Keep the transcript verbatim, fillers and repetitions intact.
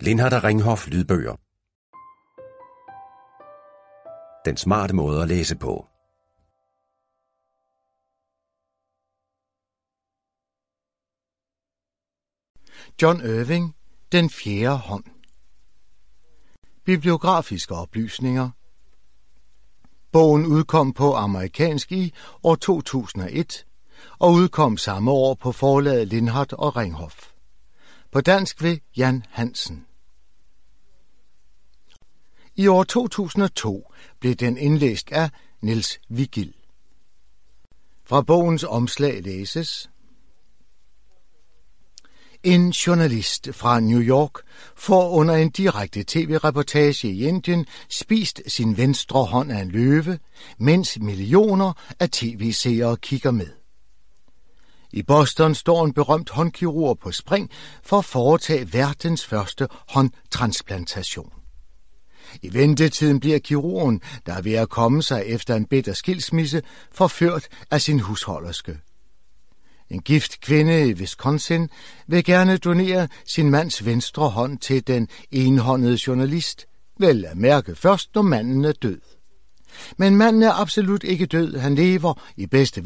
Lindhardt og Ringhof lydbøger. Den smarte måde at læse på. John Irving, Den fjerde hånd. Bibliografiske oplysninger. Bogen udkom på amerikansk i år to tusind og et og udkom samme år på forlaget Lindhardt og Ringhof. På dansk ved Jan Hansen. I år to tusind og to blev den indlæst af Niels Vigild. Fra bogens omslag læses: En journalist fra New York får under en direkte tv-reportage i Indien spist sin venstre hånd af en løve, mens millioner af tv-seere kigger med. I Boston står en berømt håndkirurg på spring for at foretage verdens første håndtransplantation. I ventetiden bliver kirurgen, der er ved at komme sig efter en bitter skilsmisse, forført af sin husholderske. En gift kvinde i Wisconsin vil gerne donere sin mands venstre hånd til den enhåndede journalist, vel at mærke først, når manden er død. Men manden er absolut ikke død, han lever i bedste